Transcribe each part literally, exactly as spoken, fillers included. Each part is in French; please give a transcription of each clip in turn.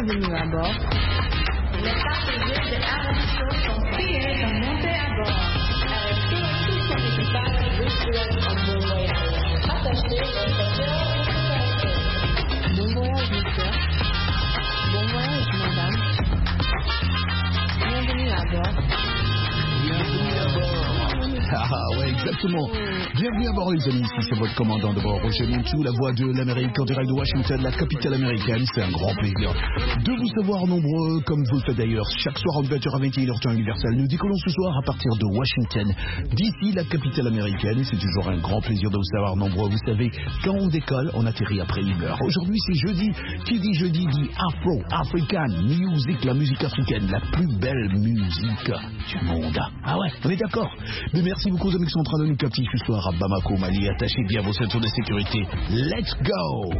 Bienvenue à bord. Les passagers de R M C sont priés de monter à bord. R M C et tout son équipage vous souhaitent un bon voyage. Attachez votre cœur et bon voyage, monsieur. Bon voyage, madame. Bienvenue à bord. Bienvenue à bord. Ah ouais, exactement. Bienvenue à bord, les amis. Ici, c'est votre commandant de bord, Roger Montou, la voix de l'Amérique en direct de Washington, la capitale américaine. C'est un grand plaisir de vous savoir nombreux, comme vous le faites d'ailleurs chaque soir en vingt heures à vingt et une heures temps universel. Nous décollons ce soir à partir de Washington, d'ici la capitale américaine. C'est toujours un grand plaisir de vous savoir nombreux. Vous savez, quand on décolle, on atterrit après une heure. Aujourd'hui, c'est jeudi. Qui dit jeudi dit Afro, African Music, la musique africaine, la plus belle musique du monde. Ah ouais, on est d'accord. Mais merci beaucoup aux amis qui sont en train de nous capter ce soir à Bamako, Mali. Attachez bien vos ceintures de sécurité. Let's go!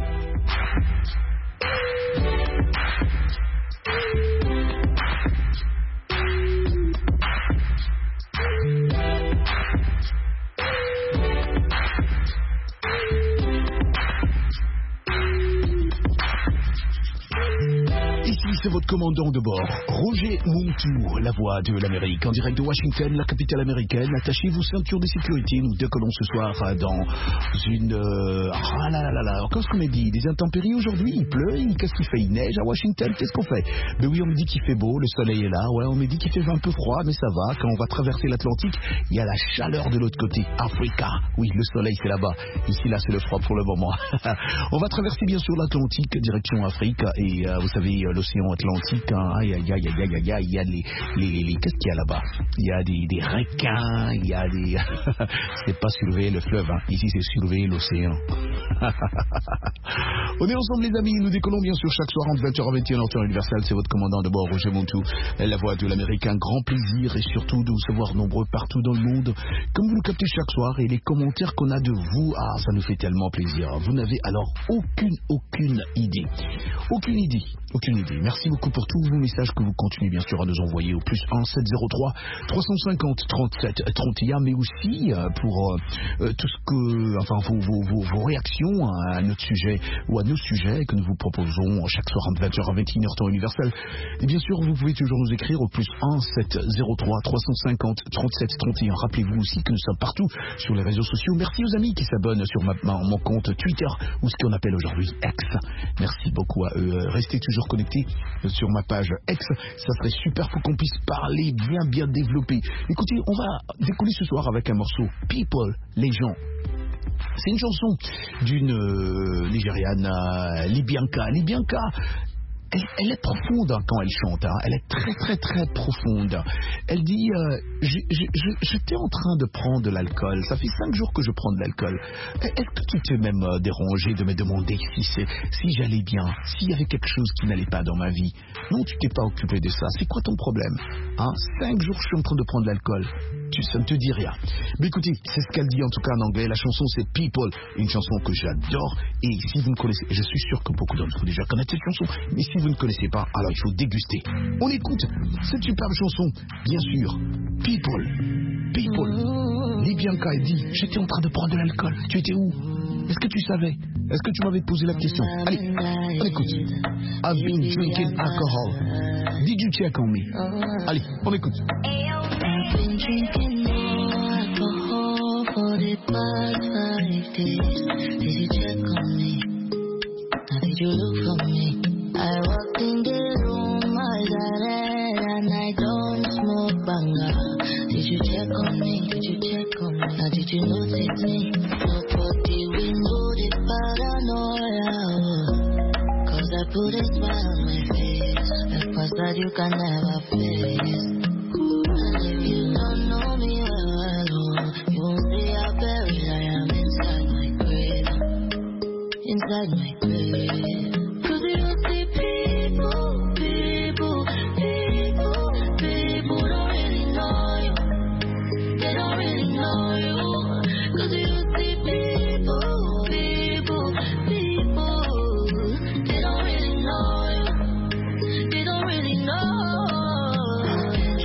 C'est votre commandant de bord, Roger Montou, la voix de l'Amérique, en direct de Washington, la capitale américaine. Attachez vos ceintures de sécurité. Nous décollons ce soir dans une... Euh... Ah là là là là, qu'est-ce qu'on m'a dit? Des intempéries aujourd'hui, il pleut, qu'est-ce qu'il fait? Il neige à Washington, qu'est-ce qu'on fait? Ben oui, on me dit qu'il fait beau, le soleil est là, ouais, on me dit qu'il fait un peu froid, mais ça va. Quand on va traverser l'Atlantique, il y a la chaleur de l'autre côté, Africa. Oui, le soleil c'est là-bas, ici là c'est le froid pour le moment. On va traverser bien sûr l'Atlantique, direction Afrique, et euh, vous savez, l'océan Atlantique, hein, il y a, il y a, il y a, il y a, il y a les, les, les qu'est-ce qu'il y a là-bas? Il y a des, des requins, il y a des, c'est pas surveiller le fleuve, hein. Ici c'est surveiller l'océan. On est ensemble les amis, nous décollons bien sûr chaque soir entre vingt heures à vingt et une heures temps universel. C'est votre commandant de bord, Roger Montou, la voix de l'Amérique. Un grand plaisir et surtout de vous savoir nombreux partout dans le monde, comme vous le captez chaque soir, et les commentaires qu'on a de vous, ah ça nous fait tellement plaisir. Vous n'avez alors aucune, aucune idée, aucune idée, aucune idée. Merci beaucoup pour tous vos messages que vous continuez bien sûr à nous envoyer au plus un sept zéro trois trois cent cinquante trente-sept trente et un, mais aussi euh, pour euh, tout ce que, enfin vos, vos, vos, vos réactions à notre sujet ou à nos sujets que nous vous proposons chaque soir entre vingt heures à vingt et une heures temps universel. Et bien sûr, vous pouvez toujours nous écrire au plus un sept zéro trois trois cent cinquante trente-sept trente et un. Rappelez-vous aussi que nous sommes partout sur les réseaux sociaux. Merci aux amis qui s'abonnent sur ma, ma, mon compte Twitter ou ce qu'on appelle aujourd'hui X. Merci beaucoup à eux. Restez toujours connectés sur ma page X, ça serait super pour qu'on puisse parler bien bien développé. Écoutez, on va décoller ce soir avec un morceau People, les gens. C'est une chanson d'une euh, Nigériane, euh, Libianka. Libianka, elle, elle est profonde hein, quand elle chante, hein. Elle est très très très profonde. Elle dit, euh, j'étais en train de prendre de l'alcool, ça fait cinq jours que je prends de l'alcool. Est-ce que tu t'es même euh, dérangé de me demander si, si j'allais bien, s'il y avait quelque chose qui n'allait pas dans ma vie? Non, tu t'es pas occupé de ça, c'est quoi ton problème hein? Cinq jours je suis en train de prendre de l'alcool, tu, ça ne te dit rien. Mais écoutez, c'est ce qu'elle dit en tout cas en anglais. La chanson c'est People, une chanson que j'adore. Et si vous ne connaissez, je suis sûr que beaucoup d'entre vous déjà connaissent cette chanson, mais si vous ne connaissez pas, alors il faut déguster. On écoute cette superbe chanson, bien sûr. People, People. Libianka a dit, j'étais en train de prendre de l'alcool. Tu étais où? Est-ce que tu savais? Est-ce que tu m'avais posé la question? Allez, on écoute. I've been drinking alcohol. Did you check on me? Allez, on écoute. I've been drinking more alcohol for the past five days. Did you check on me? Now did you look for me? I walked in the room, eyes are red, and I don't smoke banga. Did you check on me? Did you check on me? Now did you notice me? Nobody will know the paranoia. Cause I put a smile on my face, a past that you can never face. And if you don't know me well, well, you won't see how buried I am inside my grave. Inside my grave. Cause you don't see people, people, people, people don't really know you. They don't really know you. Cause you don't see people, people, people, they don't really know you. They don't really know. I've been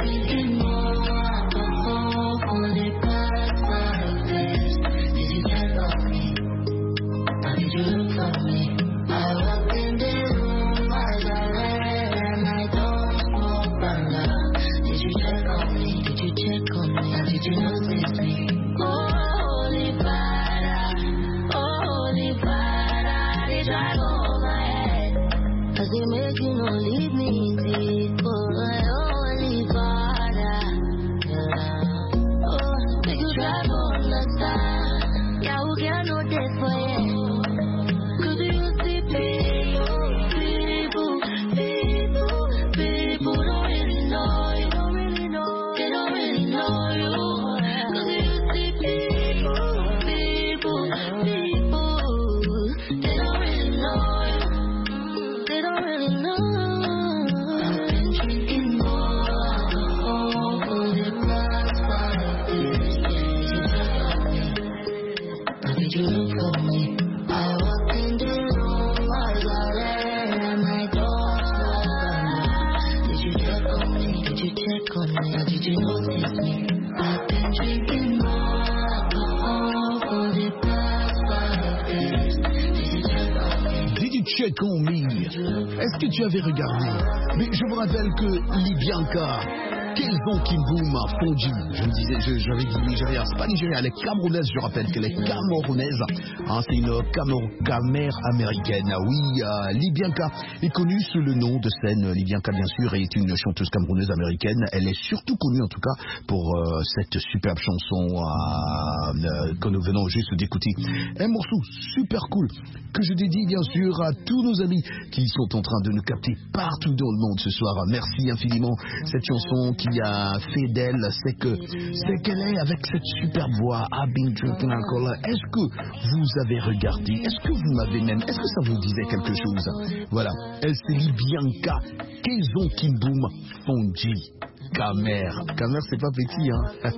Did you check on me or did you notice me? I've been drinking more alcohol for the past five days. Did you check on me? Did you check on me? Est-ce que tu avais regardé? Mais je vous rappelle que Libyanka, Kelvin Kimboum, Fonji, je me disais, je- j'avais dit Nigeria, c'est pas Nigeria, elle est camerounaise, je rappelle qu'elle est camerounaise, hein, c'est une camor- camère américaine, oui, euh, Libyanka est connue sous le nom de scène, Libyanka bien sûr, est une chanteuse camerounaise américaine, elle est surtout connue en tout cas pour euh, cette superbe chanson euh, euh, que nous venons juste d'écouter, un morceau super cool, que je dédie bien sûr à tous nos amis qui sont en train de nous capter partout dans le monde ce soir. Merci infiniment. Cette chanson qui a fait d'elle, c'est que c'est qu'elle est avec cette superbe voix. I've been drinking alcohol. Est-ce que vous avez regardé? Est-ce que vous m'avez même? Est-ce que ça vous disait quelque chose? Voilà. Elle c'est Libyanka, Kelvin Kimboum, Fonji. Camer. Camer, c'est pas petit, hein.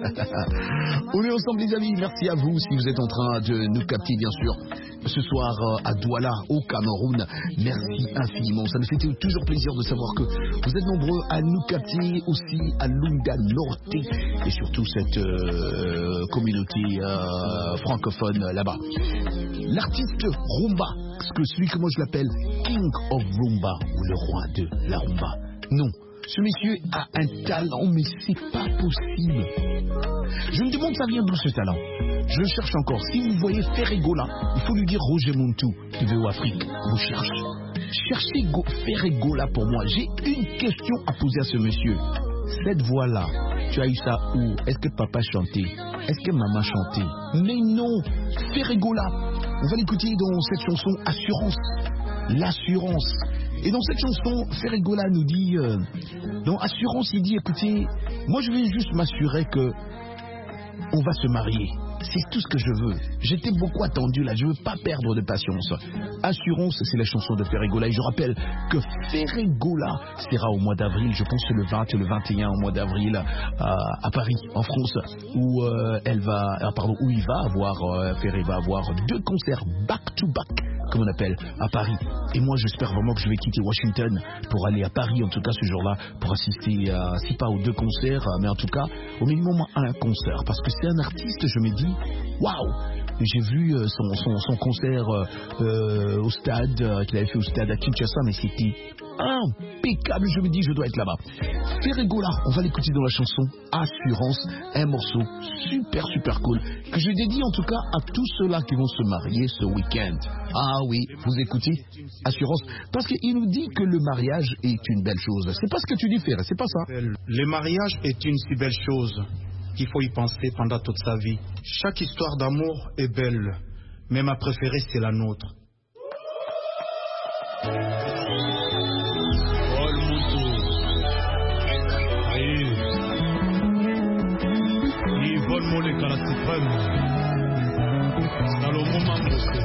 On est ensemble, les amis. Merci à vous si vous êtes en train de nous capter, bien sûr, ce soir euh, à Douala, au Cameroun. Merci infiniment. Ça nous fait toujours plaisir de savoir que vous êtes nombreux à nous capter aussi à Lunga Norte et surtout cette euh, communauté euh, francophone euh, là-bas. L'artiste Rumba, ce que celui que moi je l'appelle King of Rumba ou le roi de la Rumba. Non. Ce monsieur a un talent, mais c'est pas possible. Je me demande ça vient d'où ce talent. Je le cherche encore. Si vous voyez Ferregola, il faut lui dire Roger Muntu de V O Afrique. Vous cherchez. Cherchez Go- Ferregola pour moi. J'ai une question à poser à ce monsieur. Cette voix-là, tu as eu ça où? Est-ce que papa chantait? Est-ce que maman chantait? Mais non, Ferregola. On va l'écouter dans cette chanson Assurance. L'assurance. Et dans cette chanson, Ferregola nous dit, euh, dans Assurance, il dit, écoutez, moi je vais juste m'assurer que on va se marier. C'est tout ce que je veux. J'étais beaucoup attendu là, je veux pas perdre de patience. Assurance, c'est la chanson de Ferregola. Et je rappelle que Ferregola sera au mois d'avril, je pense le vingt et le vingt et un au mois d'avril euh, à Paris, en France, où euh, elle va, ah, pardon, où il va avoir, euh, Ferré va avoir deux concerts back to back, comme on appelle, à Paris. Et moi, j'espère vraiment que je vais quitter Washington pour aller à Paris, en tout cas ce jour-là, pour assister, à, si pas aux deux concerts, mais en tout cas, au minimum à un concert. Parce que c'est un artiste, je me dis, waouh! J'ai vu euh, son, son, son concert euh, euh, au stade, euh, qu'il avait fait au stade à Kinshasa, mais c'était impeccable. Je me dis, je dois être là-bas. Ferregola, on va l'écouter dans la chanson Assurance, un morceau super super cool que je dédie en tout cas à tous ceux-là qui vont se marier ce week-end. Ah oui, vous écoutez Assurance, parce qu'il nous dit que le mariage est une belle chose. C'est pas ce que tu dis, Ferre, c'est pas ça. Le mariage est une si belle chose qu'il faut y penser pendant toute sa vie. Chaque histoire d'amour est belle, mais ma préférée c'est la nôtre. Moleka la suprême Salomon Mambose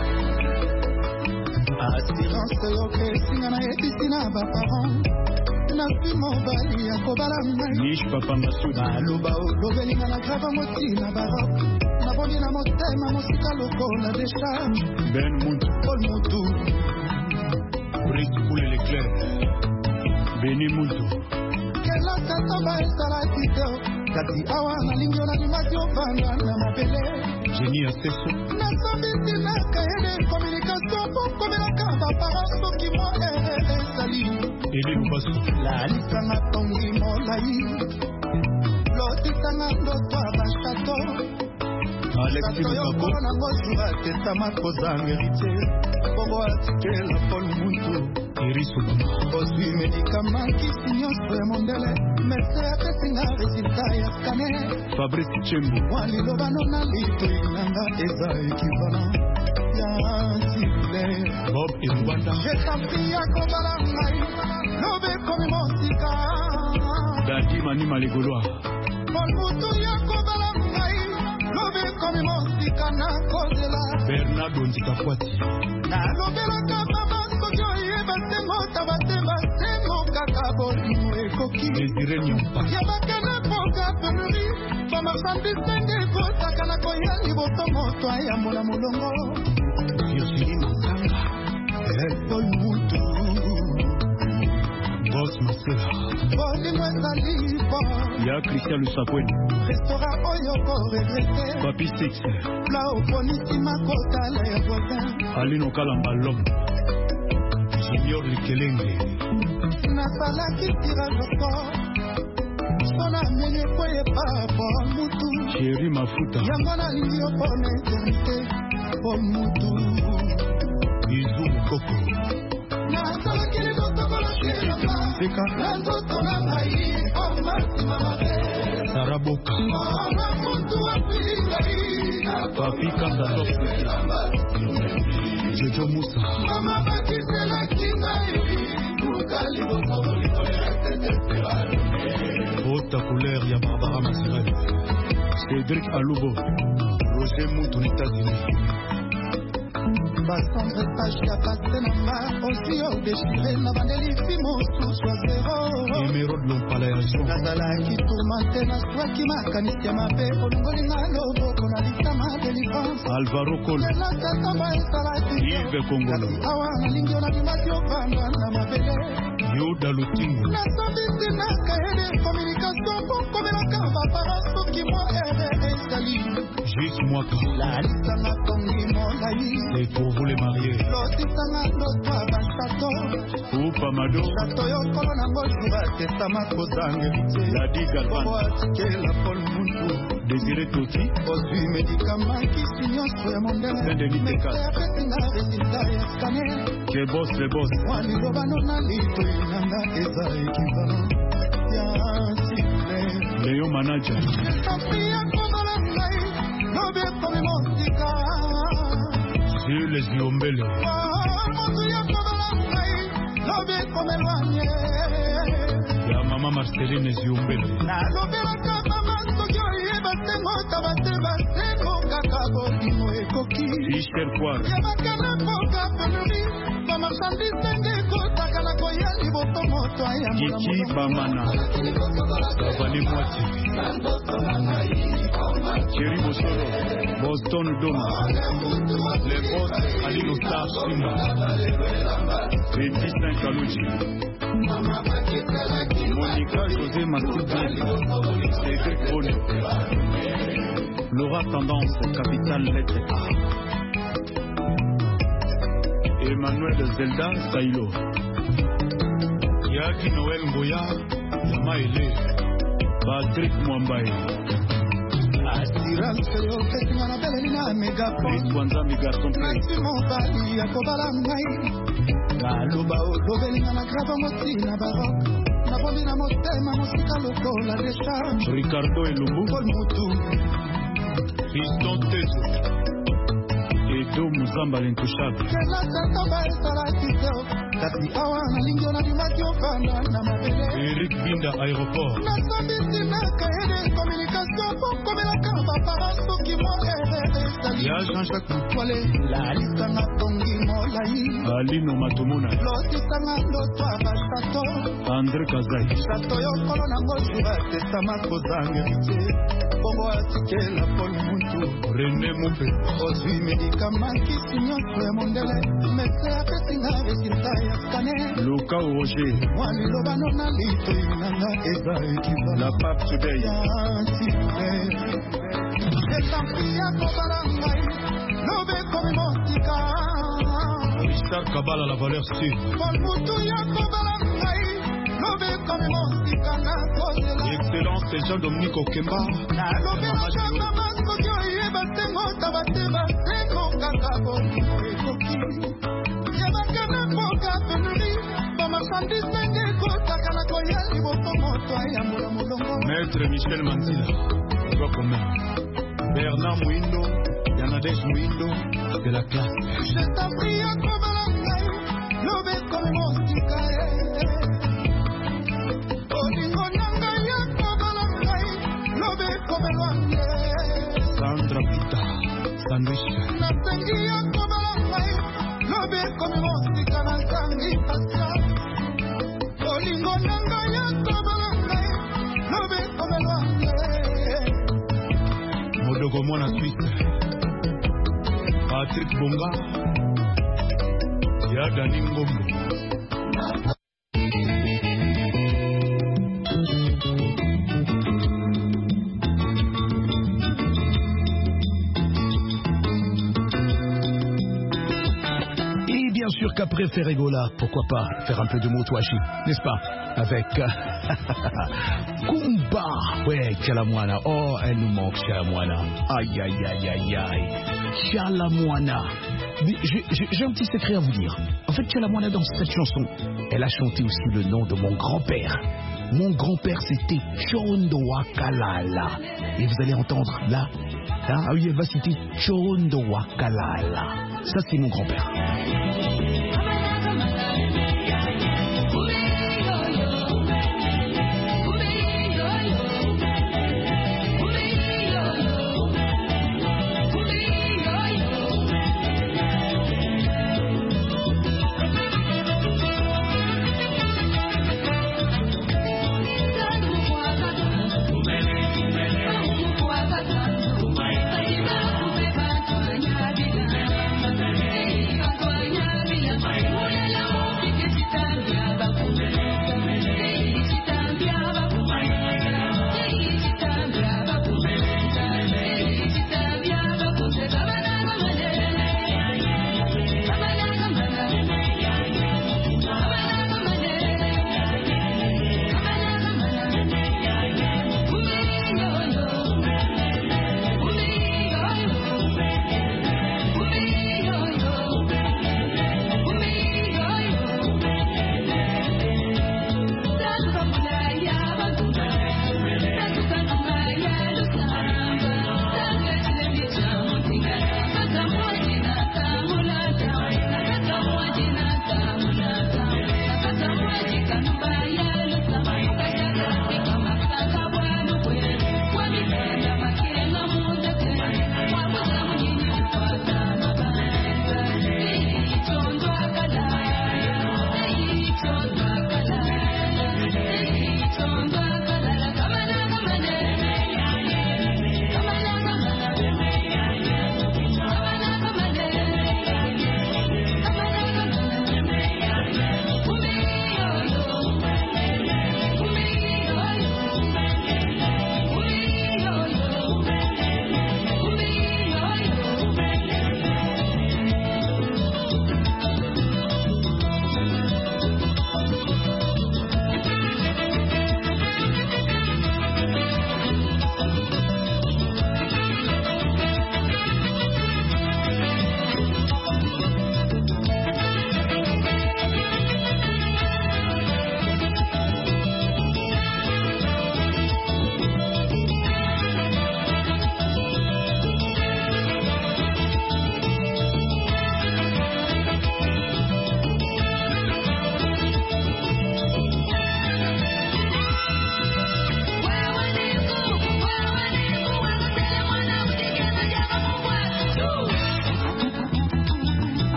Assurance yoke singa na yetisi na baparent nasi mobali akobala ngai Nish papa Masuda aloba olobelinga na grava moti na barok naboni na motema mosika lokola décharge Ben Muntu Paul Mutu Brice Poule l'éclair Beni Muntu kelaka toba esalaki te kasi awa nalingi olandimaki ofanda na mabele Génie Aseso nasambisi na kaye de communication po komelaka baparent soki mo esali Eli Lubasu lalisanga tongi molai lotisanga ndoto ya bashato Alexis Mukako nango jour atesama kozanga héritier bongo atikela Paul Muntu Iris Obama ozwi medikama kisi nyonso ya mondele mese apesinga resultat ya skane Fabrice Chembu walilobano na litoi nanga eza ekivalent ya sifle Bob Irwanda etapi ya kobala ngai lobe komi mosika Dadi Mani Malegoloa Paul Mutu ya kobala ngai lobe komi mosika na kozela Bernardo Nzikakwati nalobelaka mama soki oyeba ntengo tabatema ntengo kaka bolimo ekoki Désiré Nyampa ya bakene poka penuri bamarchandise ndenge ekotaka na koya liboso moto ayambola molongo Virginie Manzanga Paul Mutu Boss Marcela. Ya Christian Lusakweni. Restaurant Oyoko regretté. Papi Six. Pla oponissima kotala ya voisin. Alino Kalamba Lom. Junior Likelenge. Nasalaki tirage au sort. Sona mene kweye pa mutu. Chéri Mafuta. Yango nalingi opona eternité po mutu. Izu Mukoko. Nasalaki libotokola kiramba. Seka. Nanzoto na ngai omatima mabe. Saraboka. Mama mutu apingai. Papi Kasatos. Jojo Musa. Mama bakisela kingai. Kukali bokoli kolera tetesirano. Haute couleur, ya Barbara Masirel. Cédric Aloubo. Roger Moutou, États-Unis. Basandre page ya passé na ma. Aussi au déchiré na bandeli fimo sous soit zéro. Émeraude Lompala ya Jean. Nazalaki tourmenté na swaki makanisi ya mabe. Olongoli na loboko na lisama délivrance. Alvaro Col. Lelo tatamba esalaki. Yves Kongolo. Awa na lingi ona dimati opanda na mabele. Yoda Lutingo. Nasambisi na kaede communication pour komelaka baparanso ki mo ere ezali. Juste Mwaka. La lisanga tongi molai. C'est pour vous les mariés. Lotisanga lotwa bachato. Oupa Mado. Chato yo kolo na ngozura tesama kozange. Ladi Galvan. Bobo atikela Paul Muntu. Désiré Toti. Ozwi medikama kisi nyonso ya mondele. Saint-Denis Tekas. Mepesinga resultat ya scanner. Que boss les boss. Wali lobano na lito inanga eza equivalent ya sible. Léo Manager. Afia komola ngai, lobe komi mosika. Jules les Diombele. Motu ya komola ngai, lobe komelwanye. Ya Mama Marceline Ziombele. Na lobe laka mama soki oyeba sengo tabate basengo kaka bolimo ekoki. Michel Poire. Ya bakana mboka penuri. Giki Bamana. Savali Mwati. Thierry Bossoro. Boston Doma. Les boss Alino Star Simba. Petit Saint-Kalouji. Monica José Massidi. Cédric Bono. Laura Tendance, Capitale Lettre A. Emmanuel Zelda Sailo. Yaki Noël Ngoya, Yamaele, Patrick Mwambaye. Assurance yo kesinga na beleli na megapone. Kwanza Migason Play. Nasi mobali ya kobala ngai. Naloba olobelinga na grava mosi na barok. Nabondi na motema mosika lokola décharge. Ricardo Elumbu. Paul Mutu. Fiston Tezo. Edo Muzamba l'intouchable. Kela tatamba esalaki teo. Kasi awa na lingio na dimaki ofanda na mabele. Eric Binda Aéroport. Nasambisi na kaede communication pour komelaka baparanso ki mo ere ezali. Ya Jean-Jacques Moutoile. La lisanga tongi molai. Alino Matomona. Lotisanga lotwa bachato. André Kazai. Chato yo kolo na ngozura tesama kozange. Bongo atikela Paul Muntu. René Moupe. Ozwi medikama kisi nyonso ya mondele. Mese apesinga resultat ya scanner. Luka Roger. Wali lobano na lito inanga eza equivalent. La Pape Today. Ya sible. Etampi ya kobala ngai. Lobe komi mosika. Richard Kabala, la valeur sûre. Paul Mutu ya kobala ngai. Lobe komi mosika na kozela. Excellence et Jean-Dominique Okemba. Na lobe la chamba masoki oyeba sengo tabateba sengo kaka bolimo ekoki. Ya bakana mboka penuri. Bamarchandise nge kotaka na koya liboso moto ayambola molongo. Maître Michel Manzila. Toi commun. Bernard Mouindo. Yanades Mouindo. De la classe. Je t'en prie à kobala ngai. Lobe komi mosika eh. Olingo nanga ya kobala ngai. Lobe komi lwanye. Sandra Pita. Sandwich. Nasengi ya kobala ngai. Lobe komi mosika na sangi pasa. Olingo nanga ya kobala ngai. Lobe komi lwanye. Modogo Mwana Suisse. Patrick Bonga. Yada Ningombo. qu'après Ferregola, pourquoi pas faire un peu de motoashi, n'est-ce pas? Avec euh, Kumba. Ouais, Chalamwana. Oh, elle nous manque, Chalamwana. Aïe, aïe, aïe, aïe, aïe. Chalamwana. J'ai, j'ai, j'ai un petit secret à vous dire. En fait, Chalamwana, dans cette chanson, elle a chanté aussi le nom de mon grand-père. Mon grand-père, c'était Chondo Wakalala. Et vous allez entendre là. Hein? Ah oui, elle va citer Chondo Wakalala. Ça, c'est mon grand-père.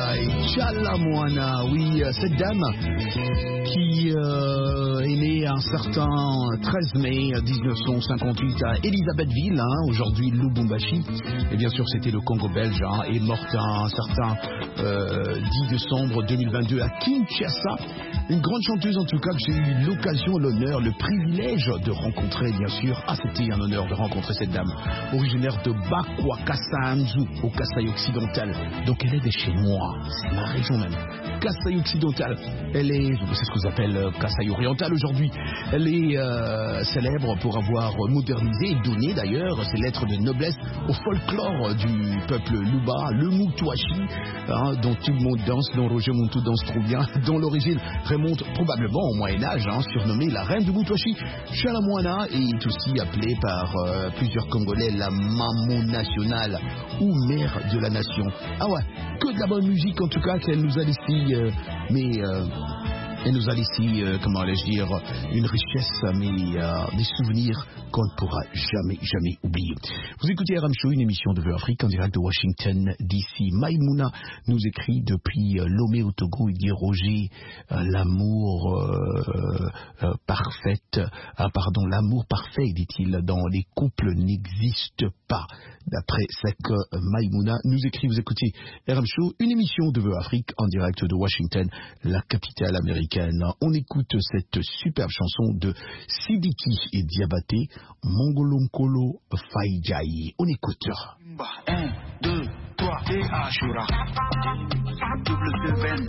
Chalamwana, oui, cette dame qui euh, est née un certain treize mai mille neuf cent cinquante-huit à Elisabethville, hein, aujourd'hui Lubumbashi. Et bien sûr, c'était le Congo belge, hein, et morte un certain euh, dix décembre deux mille vingt-deux à Kinshasa. Une grande chanteuse en tout cas que j'ai eu l'occasion, l'honneur, le privilège de rencontrer, bien sûr. Ah, c'était un honneur de rencontrer cette dame, originaire de Bakwa Kassanzu, au Kasaï occidental. Donc elle est de chez moi, c'est ma région même. Kasaï occidental, elle est, c'est ce qu'on appelle euh, Kasaï oriental aujourd'hui. Elle est euh, célèbre pour avoir modernisé et donné d'ailleurs ses lettres de noblesse au folklore du peuple Luba, le Mutuashi, hein, dont tout le monde danse, dont Roger Muntu danse trop bien, dont l'origine remonte probablement au Moyen-Âge, hein, surnommée la reine de Mutuashi. Chalamwana est aussi appelée par euh, plusieurs Congolais la Maman nationale ou mère de la nation. Ah ouais, que de la bonne musique en tout cas qu'elle nous a laissé, euh, mais euh, elle nous a laissé, euh, comment allais-je dire, une richesse, mais euh, des souvenirs qu'on ne pourra jamais, jamais oublier. Vous écoutez R M Show, une émission de Vue Afrique en direct de Washington D C. Maïmouna nous écrit depuis euh, Lomé au Togo. Il dit Roger, euh, l'amour euh, euh, parfait, ah, pardon, l'amour parfait, dit-il, dans les couples n'existe pas. D'après ce que Maïmouna nous écrit, vous écoutez R M Show, une émission de Vue Afrique en direct de Washington, la capitale américaine. On écoute cette superbe chanson de Sidiki et Diabaté, Mongolonkolo Faïjaï. On écoute. un, deux, trois et Ashura. Double seven.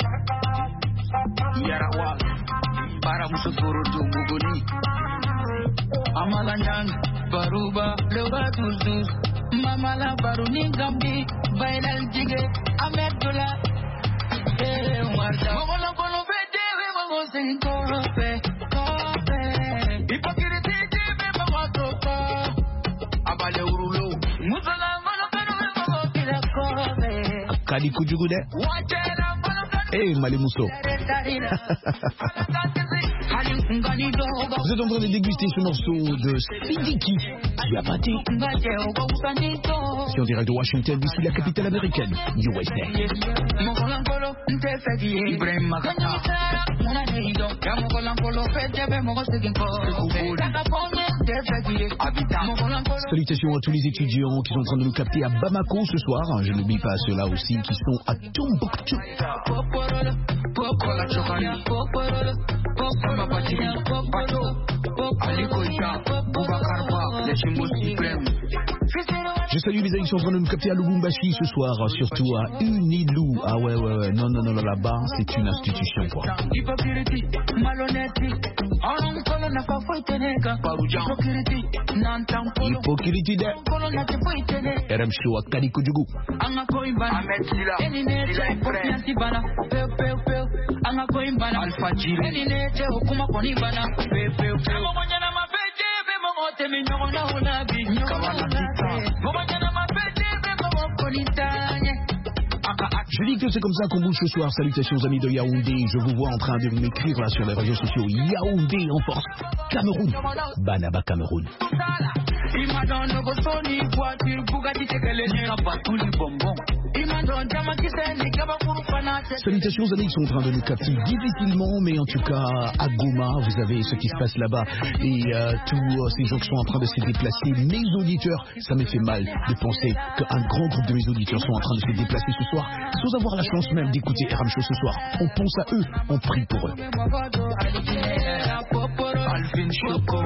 Yarawa. Baramusoforoto Mugoni. Amalanyang. Baruba. Lewa Tuzuz. Mamala Baruni Gambi. Bailal Jige. Amedola. Eh, Marta. Mongolonkolo Fete. Sing coffee, coffee. Hypocrisy, me mama toka. Abale urulo. Musala mala pero me mama kila coffee. Kadi kujugude. Eh, Malimuso. Vous êtes en train de déguster ce morceau de Sidiki Diabaté. C'est en direct de Washington, D C, la capitale américaine, U S A. Salutations à tous les étudiants qui sont en train de nous capter à Bamako ce soir. Je n'oublie pas ceux-là aussi qui sont à Tombouctou. Je salue les amis qui sont en train de nous capter à Lubumbashi ce soir, surtout à Unilou. Ah ouais, ouais, ouais, non, non, non, là-bas, c'est une institution, quoi. Hypocrite de R M Show à Kadikoudjougou. Je dis que c'est comme ça qu'on bouge ce soir. Salutations amis de Yaoundé. Je vous vois en train de m'écrire là sur les réseaux sociaux. Yaoundé en force. Cameroun. Banaba Cameroun. Salutations aux amis qui sont en train de nous capter difficilement, mais en tout cas à Goma, vous avez ce qui se passe là-bas et euh, tous euh, ces gens qui sont en train de se déplacer. Mes auditeurs, ça me fait mal de penser qu'un grand groupe de mes auditeurs sont en train de se déplacer ce soir sans avoir la chance même d'écouter R M Show ce soir. On pense à eux, on prie pour eux. Alvin Choco,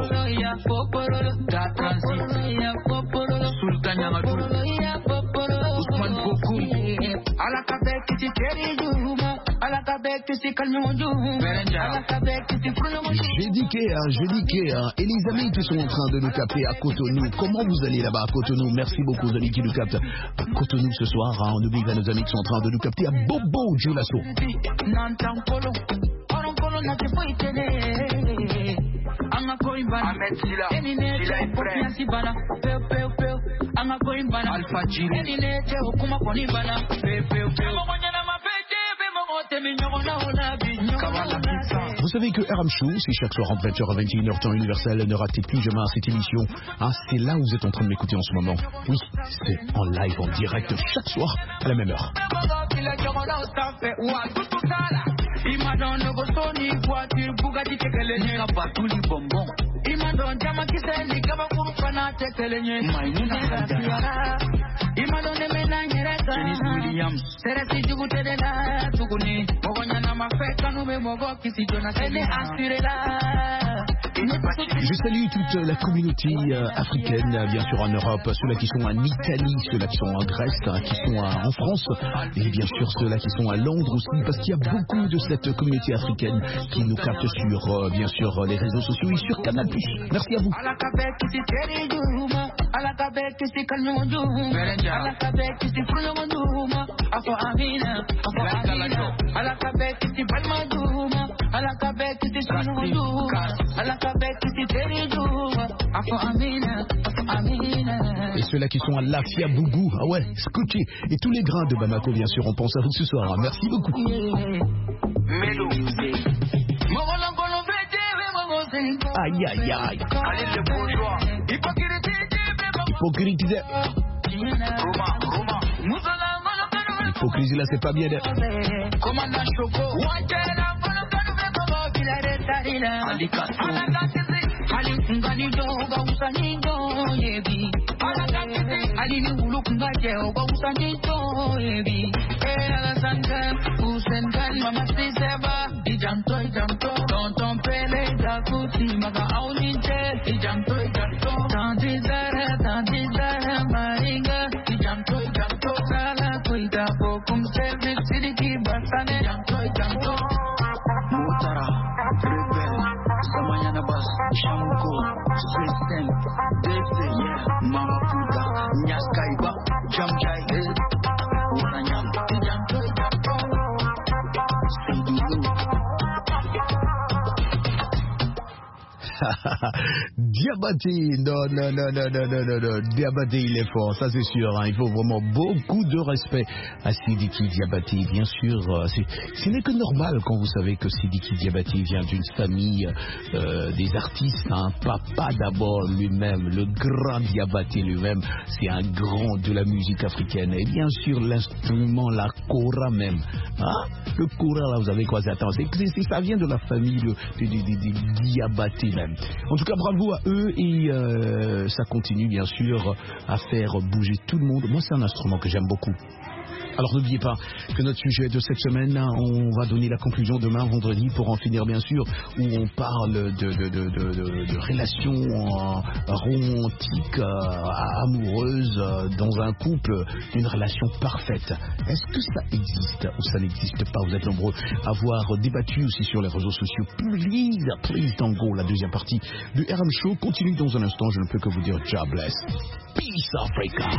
Sultan Yamadou, Ousmane Bokoum, Alakabek, J'ai dit que, j'ai dit que, et les amis qui sont en train de nous capter à Cotonou, comment vous allez là-bas à Cotonou? Merci beaucoup aux amis qui nous captent à Cotonou ce soir. Hein, on oublie nos amis qui sont en train de nous capter à Bobo Djoulasso. Ahmed Silla, Silla est prêt. Alpha Jiri. Vous savez que R M Show, c'est chaque soir entre vingt heures à vingt et une heures temps universel. Ne ratez plus jamais cette émission. Ah, c'est là où vous êtes en train de m'écouter en ce moment. Oui, c'est en live, en direct, chaque soir, à la même heure. Imadon no go Sony voiture Bugatti tekelenye kapatuli bonbon. Imadon jama kiseli kaba kurufana tekelenye. Maimuna katiara. Imadon emena nyereka. Dennis Williams. Seresi jugutedela tukuni. Mogonya na mafeka nube mogo kisi Jonas. Ele aspirela. Je salue toute la communauté euh, africaine, bien sûr en Europe, ceux-là qui sont en Italie, ceux-là qui sont en Grèce, hein, qui sont à, en France, et bien sûr ceux-là qui sont à Londres aussi, parce qu'il y a beaucoup de cette communauté africaine qui nous capte sur, euh, bien sûr, les réseaux sociaux et sur Canal plus. Merci à vous. Et ceux-là qui sont à Lafia Bougou, ah ouais, Scotché, et tous les grains de Bamako, bien sûr, on pense à vous ce soir. Merci beaucoup. Aïe, aïe, aïe. Hypocrisie. Hypocrisie là, c'est pas bien. Diabaté, non, non, non, non, non, non, non, non, Diabaté, il est fort, ça c'est sûr, hein. Il faut vraiment beaucoup de respect à Sidiki Diabaté, bien sûr, euh, ce n'est que normal quand vous savez que Sidiki Diabaté vient d'une famille euh, des artistes, un papa d'abord lui-même, le grand Diabaté lui-même, c'est un grand de la musique africaine, et bien sûr l'instrument, la kora même, hein? Le kora là, vous avez quoi, attends, c'est, c'est, ça vient de la famille de, de, de, de, de Diabaté même. En tout cas, bravo à eux et euh, ça continue bien sûr à faire bouger tout le monde. Moi, c'est un instrument que j'aime beaucoup. Alors n'oubliez pas que notre sujet de cette semaine, on va donner la conclusion demain, vendredi, pour en finir bien sûr, où on parle de, de, de, de, de, de relations euh, romantiques, euh, amoureuses, euh, dans un couple, une relation parfaite. Est-ce que ça existe ou ça n'existe pas? Vous êtes nombreux à avoir débattu aussi sur les réseaux sociaux. Please, please don't go. La deuxième partie du R M Show continue dans un instant. Je ne peux que vous dire God bless. Peace Africa.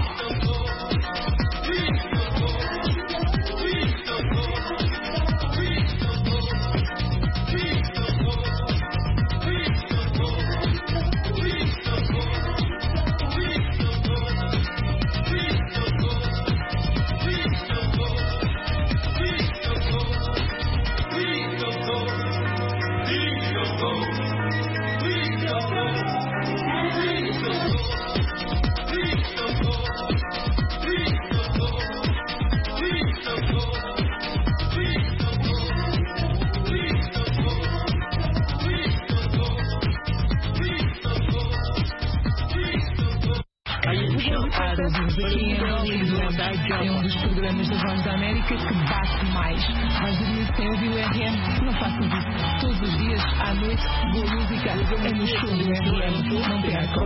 É um dos programas da Voz da América que bate mais. Mais de mil sem ouvir o R M. Não faço isso. Todos os dias, à noite, boa música. É no show do R M. Não percam.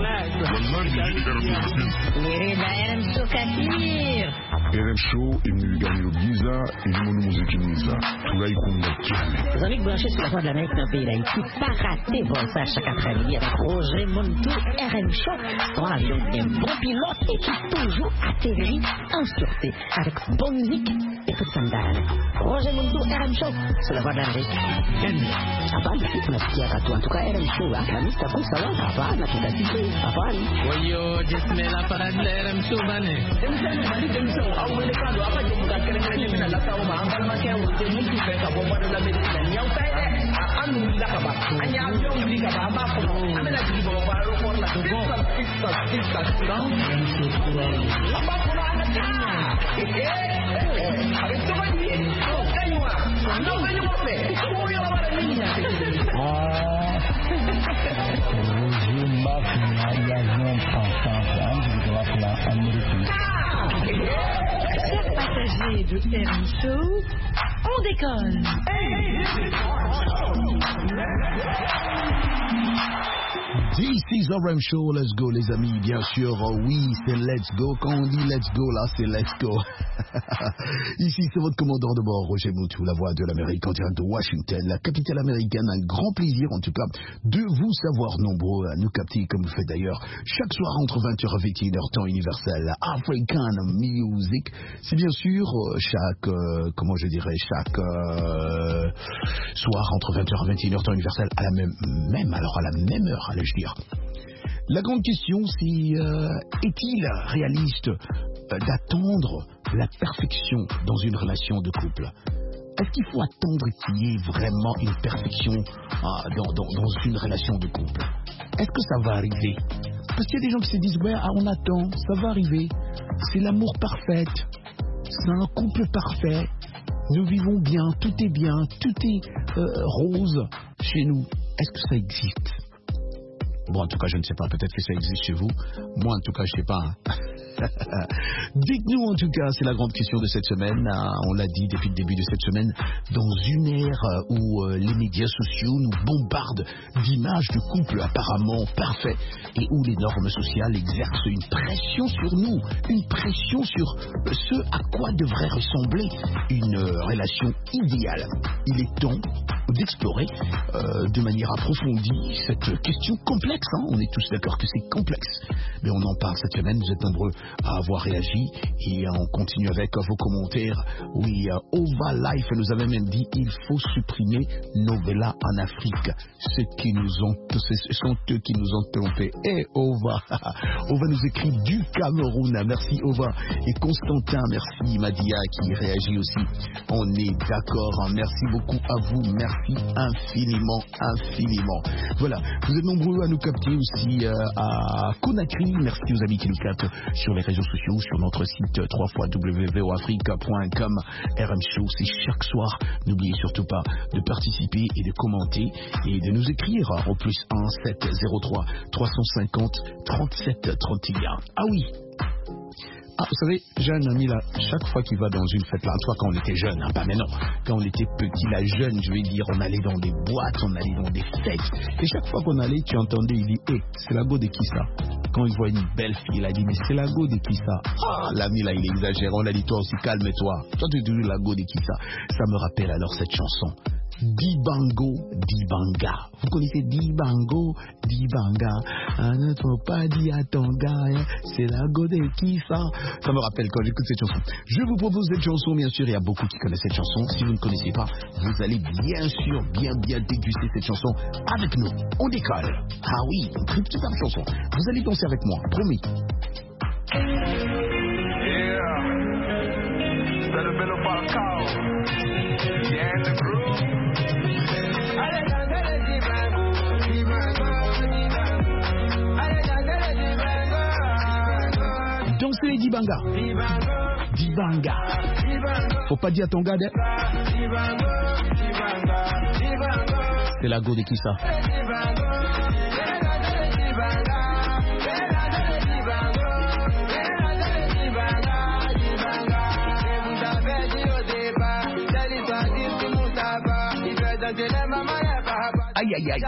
R M Show Katir. R M Show est venu gagner le Giza et le Mono Musique Giza. Tout là, il compte jamais. Les amis branchés sur la Voix de l'Amérique dans le pays d'Haïti, pas rater bon ça chaque après-midi avec Roger Montou, R M Show. Dans l'avion, un bon pilote et qui toujours atterrit en sûreté avec bonne musique et toute sandale. Roger Montou, R M Show sur la Voix de l'Amérique. Hapana, si tunasikia watu. En tout cas, R M Show, Alhamisi takuwa sawa. Hapana, tutasikia. Hapana. Wayo, jisme la parade la R M Show bane. Não vem no café. Como eu agora minha. Ah, hoje máquina não passa antes de lá para Amérique. Chers passagers de R M Show, on décolle. This is R M Show, let's go les amis, bien sûr, oui c'est let's go, quand on dit let's go là c'est let's go. Ici c'est votre commandant de bord, Roger Moutou, la voix de l'Amérique en direct de Washington, la capitale américaine, un grand plaisir en tout cas de vous savoir nombreux à nous capter comme vous faites d'ailleurs chaque soir entre vingt heures et vingt et une heures temps universel, African Music, c'est bien sûr chaque, euh, comment je dirais, chaque euh, soir entre vingt heures et vingt et une heures temps universel à la même, même alors à la même heure, allez-je dire. La grande question, c'est euh, est-il réaliste euh, d'attendre la perfection dans une relation de couple? Est-ce qu'il faut attendre qu'il y ait vraiment une perfection euh, dans, dans, dans une relation de couple? Est-ce que ça va arriver? Parce qu'il y a des gens qui se disent, ouais, ah, on attend, ça va arriver. C'est l'amour parfait. C'est un couple parfait. Nous vivons bien, tout est bien, tout est euh, rose chez nous. Est-ce que ça existe? Bon, en tout cas, je ne sais pas. Peut-être que ça existe chez vous. Moi, en tout cas, je ne sais pas. Hein. Dites-nous, en tout cas, c'est la grande question de cette semaine. On l'a dit depuis le début de cette semaine. Dans une ère où les médias sociaux nous bombardent d'images de couples apparemment parfaits et où les normes sociales exercent une pression sur nous, une pression sur ce à quoi devrait ressembler une relation idéale. Il est temps d'explorer euh, de manière approfondie cette question complexe. Hein. On est tous d'accord que c'est complexe. Mais on en parle cette semaine. Vous êtes nombreux à avoir réagi et on continue avec vos commentaires. Oui, uh, Ova Life nous avait même dit il faut supprimer Novella en Afrique. Ceux qui nous ont, ce sont eux qui nous ont trompés. Et hey, Ova, Ova nous écrit du Cameroun. Merci Ova. Et Constantin, merci Madia qui réagit aussi. On est d'accord. Merci beaucoup à vous. Merci infiniment, infiniment. Voilà, vous êtes nombreux à nous capter aussi euh, à Conakry. Merci aux amis qui nous captent sur les réseaux sociaux, sur notre site w w w point v o africa point com. R M Show, c'est chaque soir. N'oubliez surtout pas de participer et de commenter et de nous écrire au plus un sept zéro trois trois cent cinquante trente-sept trente et un. Ah oui. Ah, vous savez, j'ai un ami là, chaque fois qu'il va dans une fête là, toi quand on était jeune, hein, pas maintenant, quand on était petit là, jeune, je vais dire, on allait dans des boîtes, on allait dans des fêtes, et chaque fois qu'on allait, tu entendais, il dit, hé, hey, c'est la go de qui ça? Quand il voit une belle fille, il a dit, mais c'est la go de qui ça? Ah, l'ami là, il exagère, on a dit, toi aussi, calme-toi, toi tu dis la go de qui ça? Ça me rappelle alors cette chanson. Dibango, Dibanga. Vous connaissez Dibango, Dibanga. Ah, ne faut pas dire à ton gars, hein, c'est la go de qui ça? Ça me rappelle quand j'écoute cette chanson. Je vous propose cette chanson, bien sûr, il y a beaucoup qui connaissent cette chanson. Si vous ne connaissez pas, vous allez bien sûr, bien, bien déguster cette chanson avec nous. On décolle. Ah oui, une très super chanson. Vous allez danser avec moi, promis. Yeah, c'est le bel Falcao. Yeah, the groove. Dansez les Dibanga. Dibanga. Faut pas dire à ton gars de... C'est la go de qui ça? Aïe aïe aïe.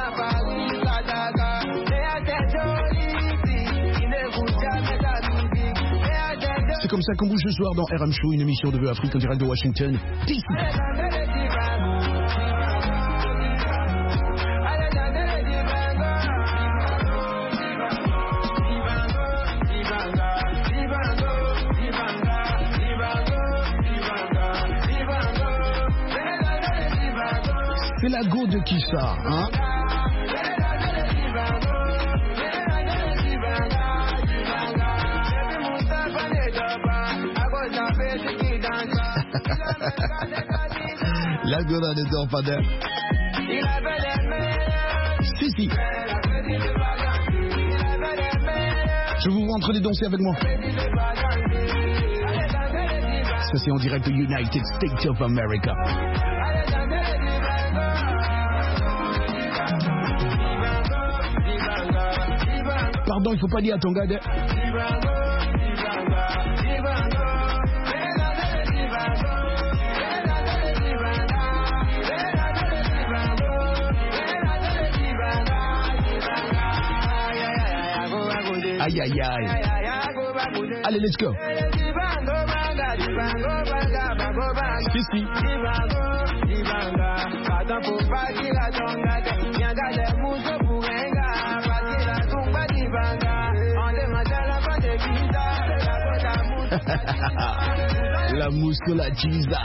C'est comme ça qu'on bouge ce soir dans R M Show, une émission de V O Afrique en direct de Washington D C. C'est la go de qui ça, hein? La go ne dort pas d'elle. Si, si. Je vous montre les danser avec moi. Ça c'est en direct de United States of America. pardon, il faut pas dire à ton gars de... Aïe aïe aïe. Allez, let's go. Si, si. La mousse de la Giza.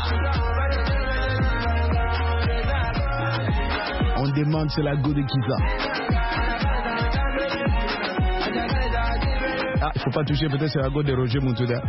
On demande c'est la go de Giza. Ah, il faut pas toucher, peut-être c'est la go de Roger Montouda.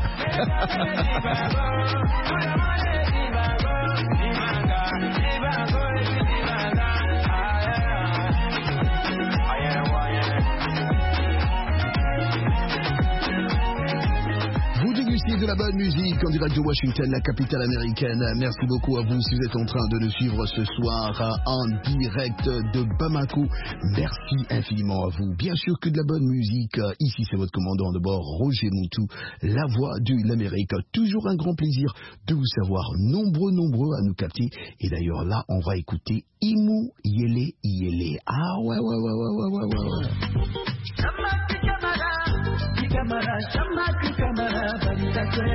De la bonne musique en direct de Washington, la capitale américaine. Merci beaucoup à vous si vous êtes en train de nous suivre ce soir en direct de Bamako. Merci infiniment à vous. Bien sûr que de la bonne musique. Ici, c'est votre commandant de bord, Roger Moutou, la voix de l'Amérique. Toujours un grand plaisir de vous savoir nombreux, nombreux à nous capter. Et d'ailleurs, là, on va écouter Imou Yele Yele. Ah ouais, ouais, ouais, ouais, ouais, ouais, ouais. Camara, chamaki camara, baridakwe.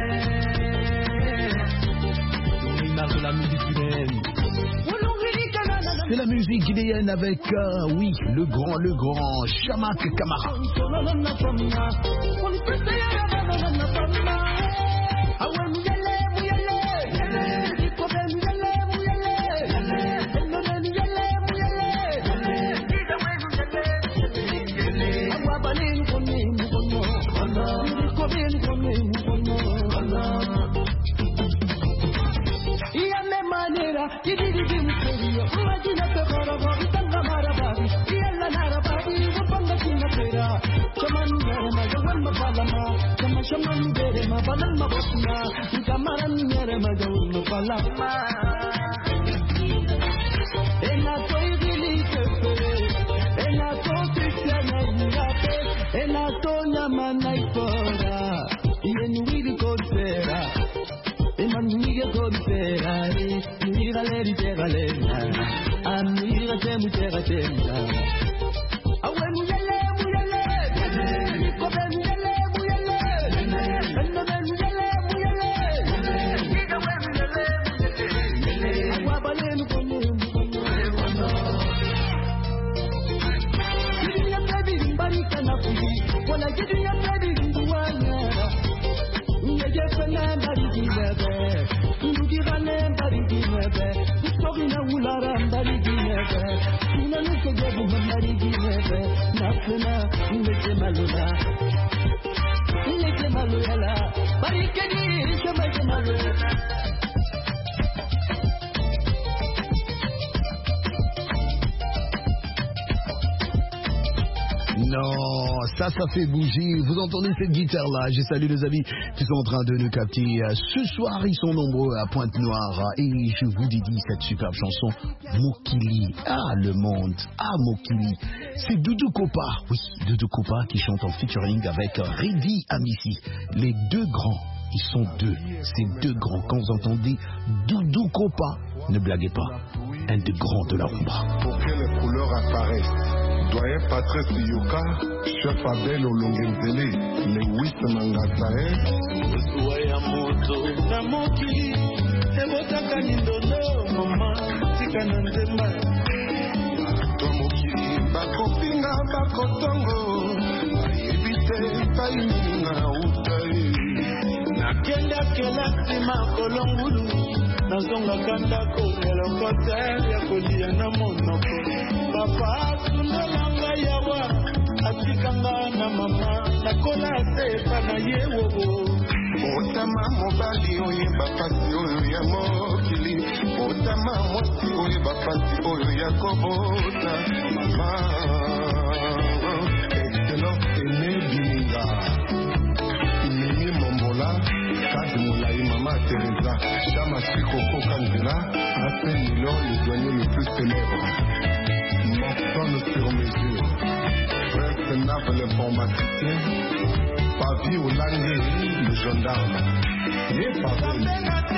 La musique guinéenne. C'est la musique guinéenne avec, euh, oui, le grand, le grand Chamak Camara. Non, ça, ça fait bouger. Vous entendez cette guitare-là? Je salue les amis qui sont en train de nous capter. Ce soir, ils sont nombreux à Pointe-Noire. Et je vous dédie cette superbe chanson, Mokili. Ah, le monde. Ah, Mokili. C'est Doudou Kopa. Oui, Doudou Kopa qui chante en featuring avec Reddy Amissi. Les deux grands. Ils sont deux. Ces deux grands. Quand vous entendez Doudou Kopa, ne blaguez pas. Un des grands de la rumba. Pour que les couleurs apparaissent. Doyen Patrice Yoka, chef Abel Olongenzele, le huit Mangasae. Soya moto na mokili, ebotaka nindono mama, tika na nzemba. To mokili, bakopinga bakotongo, ayebite paiminga utai. Nakenda kela sima kolongulu, nazonga kandako elokote ya kolia na monoko. Papa tunalanga yawa atikanga na mama nakola sepa na yewo otama mobali oye bapasi oyo ya mokili otama mwasi oye bapasi oyo ya kobota mama excellence ene bininga mimi mombola kadi molai mama Teresa chama sikoko kanzela ape milo le douanier le plus célèbre Morton sur mesure, presque n'a Christophe l'informaticien, Pavi Olange, le gendarme. Et Pavi.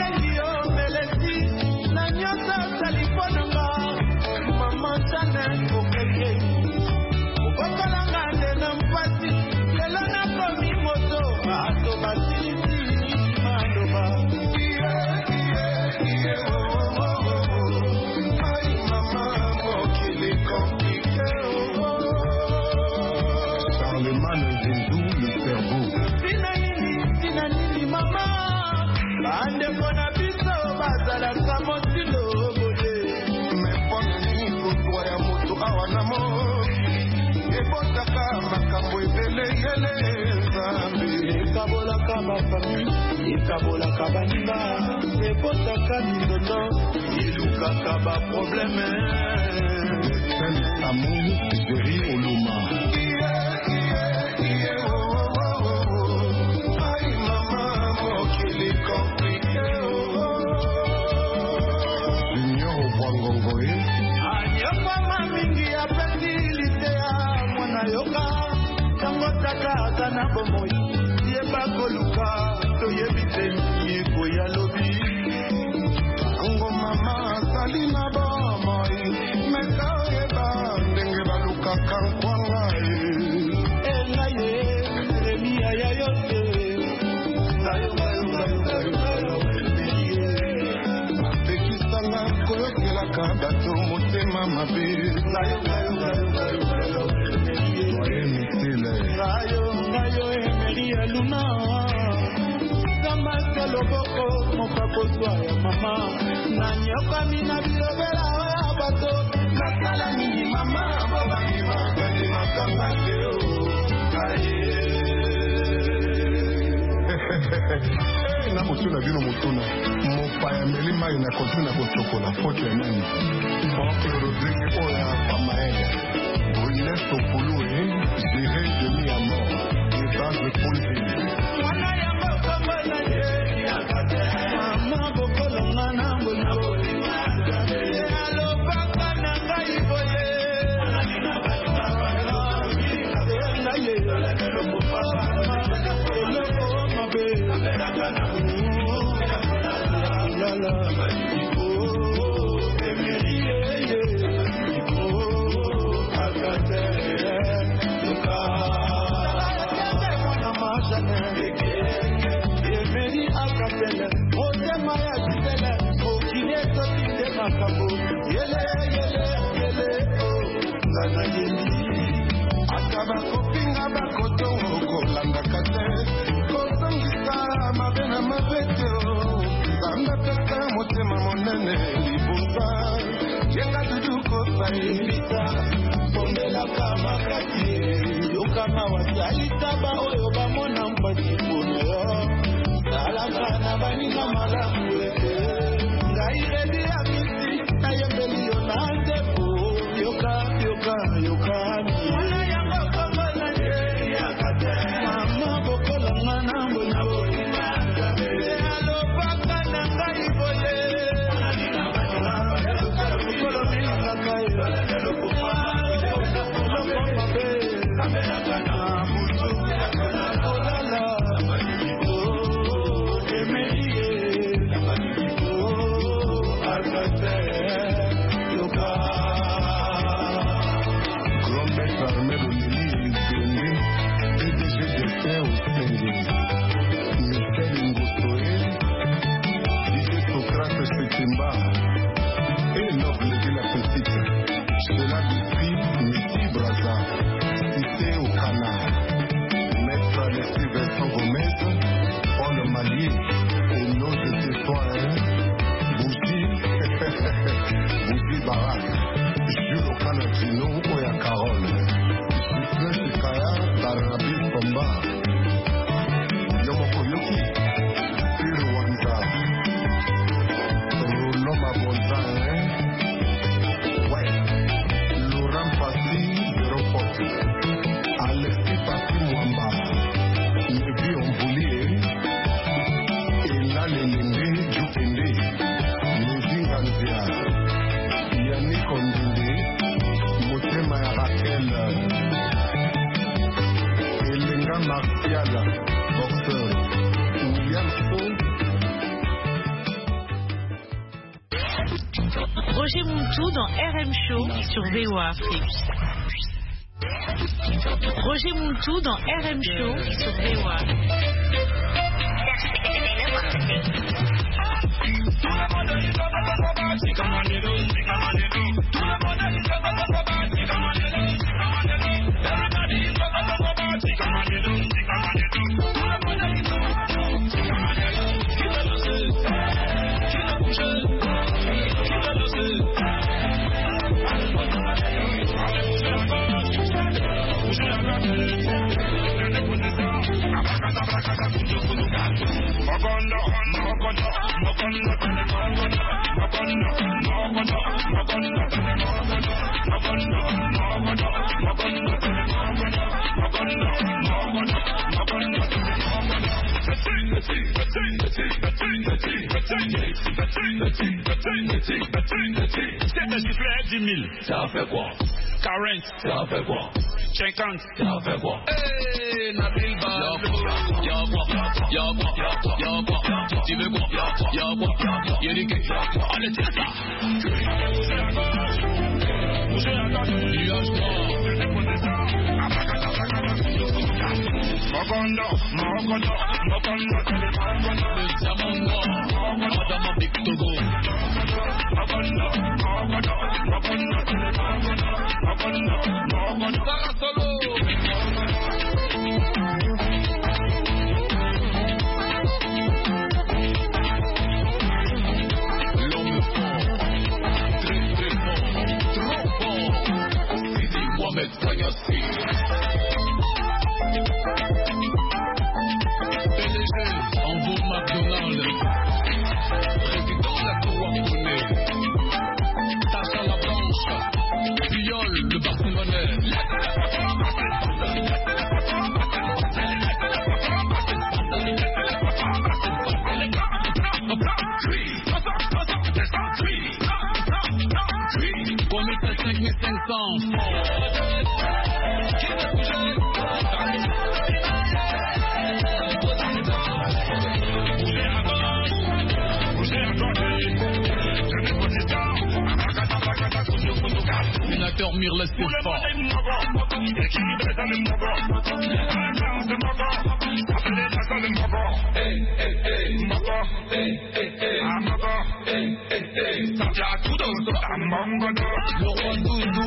Ikabola kabanima, epota kamidono, iluka kaba problème. Amour, Jerry Oluma. Aïe maman, mon qu'il est compliqué. Junior Wangongoé. Anya mama mingi ya facilité ya mwana yoka, tango taka sana bomoi, yeba koluka. Koya lobi Ango mama salina ba mai meka eba ndenge baluka kankwanga ela ye remi aya yote sayo sayo sayo sayo tekisanga koyokela kabato motema mabe sayo sayo sayo sayo sayo mitile sayo sayo emeri aluna loboko mokakozwa ya mama nanyokomi na bilobela oya bato nasala mingi mama babangi bakani makanga te o na mosuna bino motuna mopaya meli mai na kontuna kosokola foto ya nani Pape Rodrigue oya pamaele Brune Sokulu e Géré Demi à mort Evage Paulville mwana yango kokola ye mama bokola ngana mbonabo alobaka na ngai boye ngaye eloko mabe lala emerie akate luka mwana majane emeri akatele motema ya kitele okile tokinde makambo yele yele yele ngana yeli ata bakopinga bakotongo kolandaka te kozongisa mabe na mabe te zanga pesa motema monene libumba yenga dudu kosaibisa pondelaka makati yokama wasalitaba oyo bamona mpasi mpono yo salaka na baninga malamu ete ngai redi ya misi nayembeli yo na nzepo yoka yoka yokami mwana yango kokola ye yakate mama bokola ngana mbonabo alobaka na ngai boye kokolo milingaka ye eloko mabe na mutu Yala, boxeur, William Soul. Roger Montou dans R M Show sur V O A Afrique. Roger Montou dans R M Show sur V O A. dix mille, ça a fait quoi? quarante, ça a fait quoi? cinquante, ça a fait quoi? Hey, Nabil Balou, y'a quoi? Y'a quoi? Y'a quoi? Tu veux quoi? Y'a quoi? Y'a du quai? Allez, tiens ça! Bougez à gauche, nuage noir. Magondo, Magondo, Magondo, Magondo, Zamongo, Madame Big Togo. Magondo, Magondo, Magondo, Magondo, Magondo, Parasolo. L'homme fort, très très fort, trop fort. Sidi Mohamed Kanyasi. P D G, Envo McDonald, président de la Touaronnais, Tacha la Blanche, Puyol, le Barcelonais. Comité cinq mille cinq cents. Sénateur Mirles Stéphane. Le roi Doudou.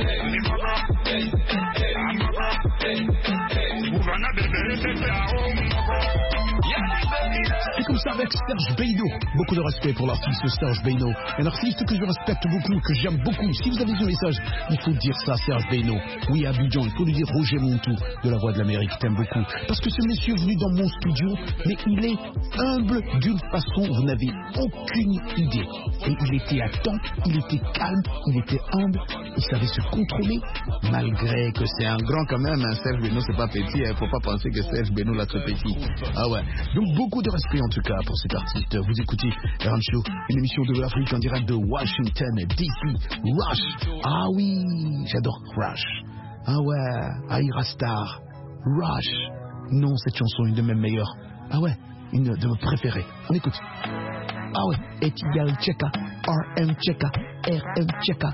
C'est comme ça avec Serge Beino. Beaucoup de respect pour l'artiste Serge Beino. Un artiste que je respecte beaucoup, que j'aime beaucoup. Si vous avez ce message, il faut dire ça, Serge Beino. Oui, à Abidjan, il faut lui dire Roger Montou de la Voix de l'Amérique, t'aime beaucoup. Parce que ce monsieur est venu dans mon studio, mais il est humble d'une façon, vous n'avez aucune idée. Et il était à temps, il était calme, il était humble, il savait se contrôler, malgré que c'est un grand quand même. Hein. Serge Beino, c'est pas petit, il ne faut pas penser que Serge Beino là, c'est petit. Ah ouais. Donc beaucoup de respect en tout cas pour cet artiste. Vous écoutez R M Show, une émission de l'Afrique en direct de Washington D C. Rush. Ah oui, j'adore Rush. Ah ouais, Aira Star. Rush. Non, cette chanson, une de mes meilleures. Ah ouais, une de mes préférées. On écoute. Ah ouais, Etigal Cheka, R M Cheka, R M Cheka.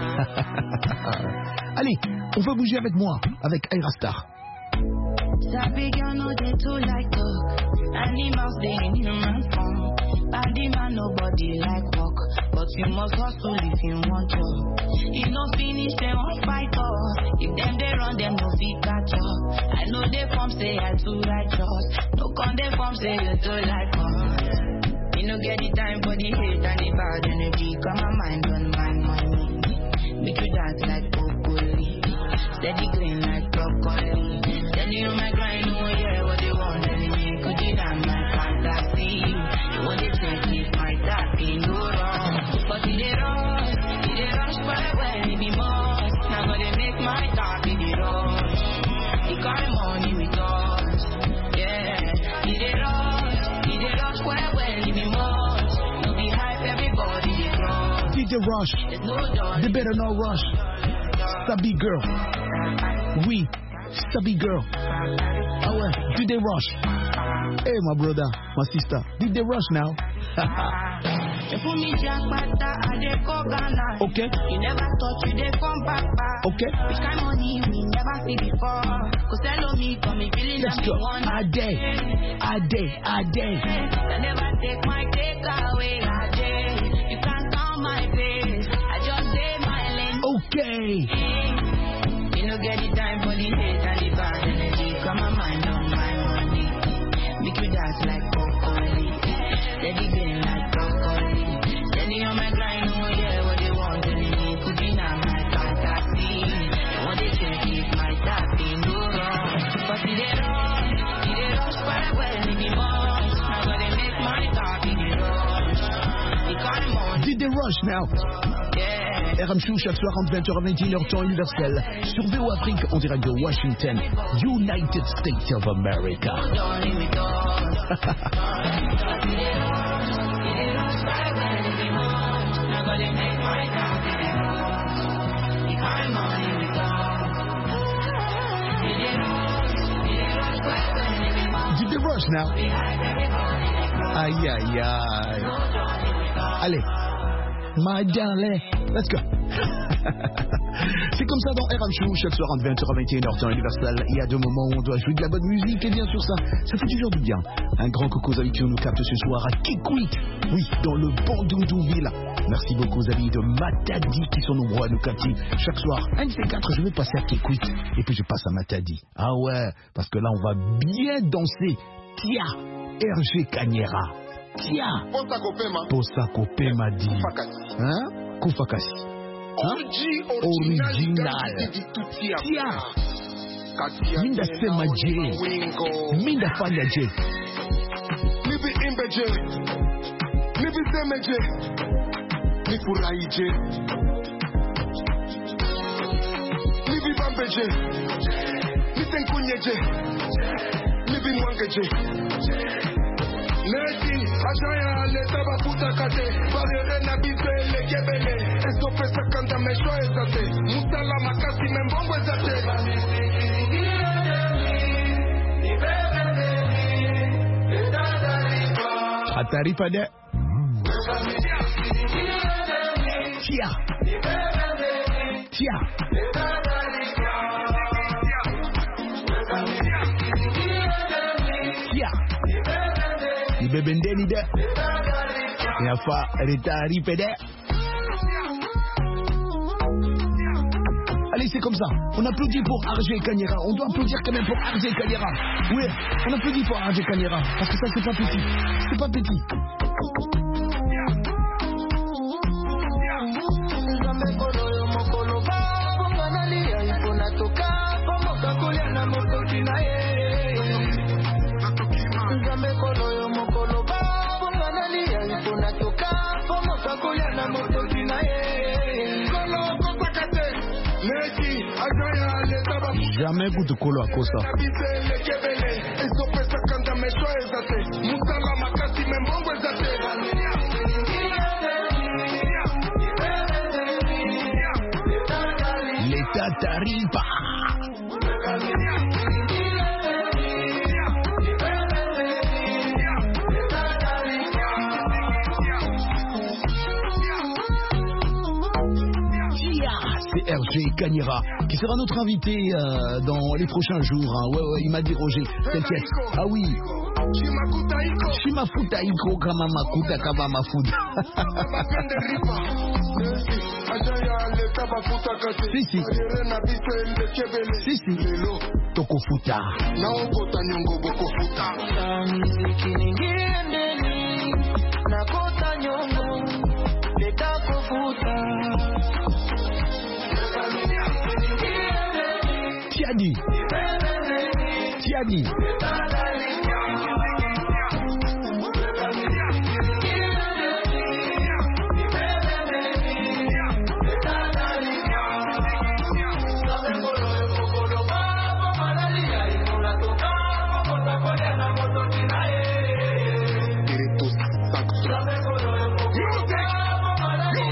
Allez, on va bouger avec moi, avec Aira Star. Animals they in human form. Body man nobody like walk, but you must hustle if you want to. If no finish they won't fight off. If them they run them no fit catch up. I know they form say I too righteous. No con they form say you too like us. You no get the time for the hate and the bad energy. Come my mind on my money. Make you dance like broccoli. Steady green like broccoli. Then you know my grind, oh yeah, what they want. Could you dance my fantasy? What they think is my happy, no wrong. But if they rush, if they rush for the way, maybe more. Now gonna make my talk in the rush. The car money with us, yeah. If they rush, if they rush for the way, maybe more. No be hype, everybody they rush. Did they rush? They better not rush. Sabi girl. Oui. Sabi girl. Ah ouais, did they rush? Hey, my brother, my sister, did they rush now? Okay. You never thought you dey come back back. Okay. Which kind of money we never see before. Cause tell me, come me feeling Let's that go. me want. A day, a day, a day. I never take my take away. A day. You can't count my face. I just say my lane. Okay. You no get the time for the hate and the bad energy. Come on, mind on my money. Make you dance like broccoli. Steady getting like broccoli. Steady on my grind, oh yeah, what they want to me. Could be not my fantasy. They want to check if my tapping go wrong. But see they rush, see they rush quite well in the months. Now gotta make my tapping the rush. The kind of money. Did they rush now? R M Show chaque soir entre vingt heures et vingt et une heures temps universel sur V O Afrique en direct de Washington, United States of America. Did they rush now? Aïe aïe aïe. Allez. My darling, let's go. C'est comme ça dans R M Show, chaque soir entre vingt heures et vingt et une heures temps universel. Il y a deux moments où on doit jouer de la bonne musique et bien sûr ça, ça fait toujours du bien. Un grand coucou aux amis qui nous captent ce soir à Kikwit, oui, dans le Bandundouville. Merci beaucoup aux amis de Matadi qui sont nombreux à nous capter chaque soir. Un de ces quatre, je vais passer à Kikwit et puis je passe à Matadi. Ah ouais, parce que là on va bien danser. Tia, R G Kanyera. Tia, Posa Kopema dit. Hein? Koufakasi. Hein? Original. Tia. Minda Sema J. Minda Fanya J. Nibi Imbe J. Nibi Seme J. Nifurai J. Nibi Bambe J. Nitenkunye J. Nibi Mwange J. Neti, ajaya leta baputa kate, barere na bize le kebele, eso pesa kanda mesho ezate, mutala makasi membongo ezate. Ataripa de. Tia. Tia. Bebendeni de Yafa Retari Pede. Allez, c'est comme ça. On applaudit pour R G Kanyera. On doit applaudir quand même pour R G Kanyera. Oui, on applaudit pour R G Kanyera. Parce que ça, c'est pas petit. C'est pas petit. Jamais goût de colo à Kosa. L'état t'arrive pas. R G Kanyera, qui sera notre invité euh, dans les prochains jours. Hein. Ouais, ouais, il m'a dit Roger, t'inquiète. Ah oui. Shimafuta iko kama makuta kama mafuta. Si, si. Si, si. Tokofuta. Nakota nyongo, leta kofuta. Tiadi. Tiadi.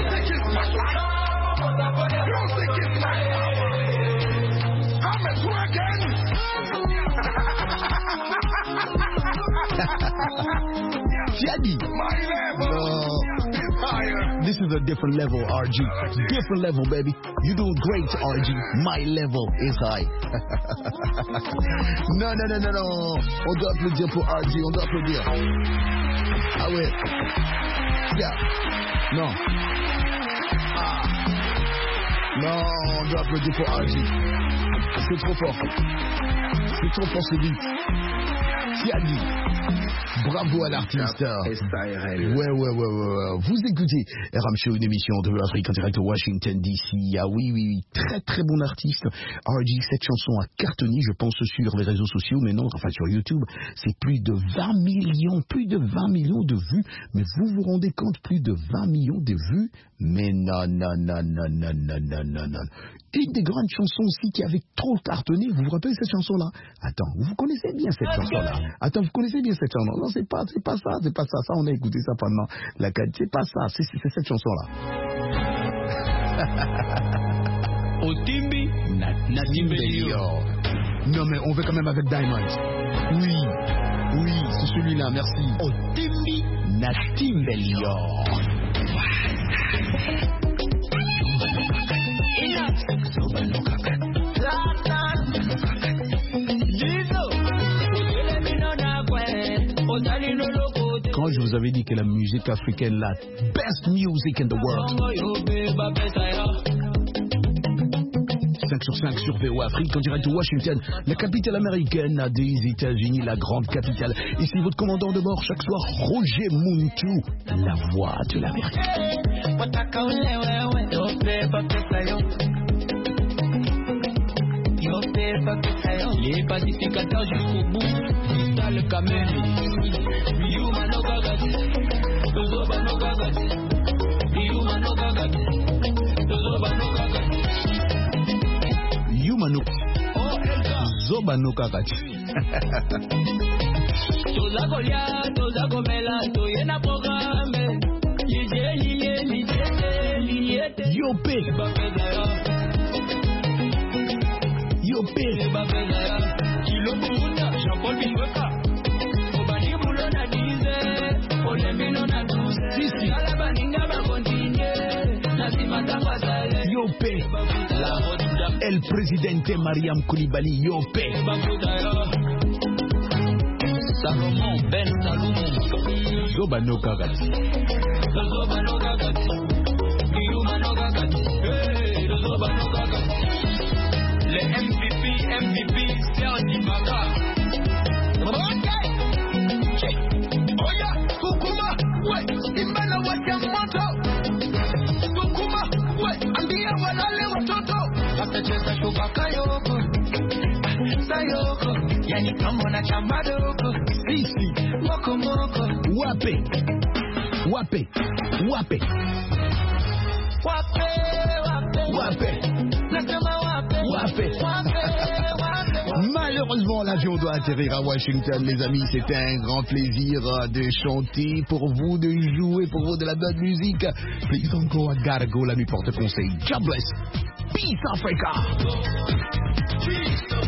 Swag Jadi. No. This is a different level, R G. Different level, baby. You're doing great, R G. My level is high. Non, non, non, non, non. On doit applaudir pour R G. On doit applaudir. Ah ouais. Yeah. Non. Ah. Non, on doit applaudir pour R G. C'est trop fort. C'est trop fort, c'est vite. Tiadi. Bravo à l'artiste. S A R L. Ouais, ouais, ouais, ouais. Vous écoutez R M Show, une émission de l'Afrique en direct de Washington D C. Ah oui, oui, oui. Très, très bon artiste. R G, cette chanson a cartonné, je pense, sur les réseaux sociaux, mais non, enfin sur YouTube. C'est plus de vingt millions, plus de vingt millions de vues. Mais vous vous rendez compte, plus de vingt millions de vues? Mais non, non, non, non, non, non, non, non, non. Une des grandes chansons aussi qui avait trop cartonné, vous vous rappelez cette chanson-là? Attends, vous connaissez bien cette chanson-là? Attends, vous connaissez bien cette chanson? Non, c'est pas, c'est pas ça, c'est pas ça. Ça, on a écouté ça pendant la qualité. C'est pas ça, c'est, c'est cette chanson-là. Otimbi, Natimbi. Non, mais on veut quand même avec Diamond. Oui, oui, c'est celui-là, merci. Otimbi, Natimbelio. Quand je vous avais dit que la musique africaine, la best music in the world. cinq sur cinq sur V O Afrique en direct de Washington, la capitale américaine des États-Unis, la grande capitale. Ici votre commandant de bord chaque soir, Roger Muntu, la voix de l'Amérique. Les pacificateurs jusqu'au bout, dans le Cameroun. Yuma no gagati, Zoba no gagati, Yuma no gagati, Zoba no gagati. Yuma no, Zoba no gagati. Toza Golia, Toza Gomela, Toyena programme. Yé lié, lié, lié. Yopé. Yopé. Kilo Bunda, Jean-Paul Bilweka. Obani Boulona Dize, Olemino Natuse. Sisi. Alabaninga va continuer. Nasimata Basale. Yopé. El Presidente Mariam Koulibaly. Yopé. Salomon Ben Salomon. Zoba no gagati. Zoba no gagati. Yuma no gagati. Hey, Zoba no gagati. Le M V P, M V P, Sergi Baka. Ok. Oya, Kukuma, ouais, Imbala Wakamoto. Kukuma, ouais, Ambia Walale Watoto. Atacheza Shubaka Yoko. Sayoko, yani Kamona Chamadoko. Sisi. Moko Moko. Wape. Wape. Wape. Wape, wape. Wape. Nasema wape. Wape. Malheureusement, l'avion doit atterrir à Washington, les amis. C'était un grand plaisir de chanter pour vous, de jouer pour vous de la bonne musique. Please don't go, I gotta go, la nuit porte conseil. God bless. Peace, Africa.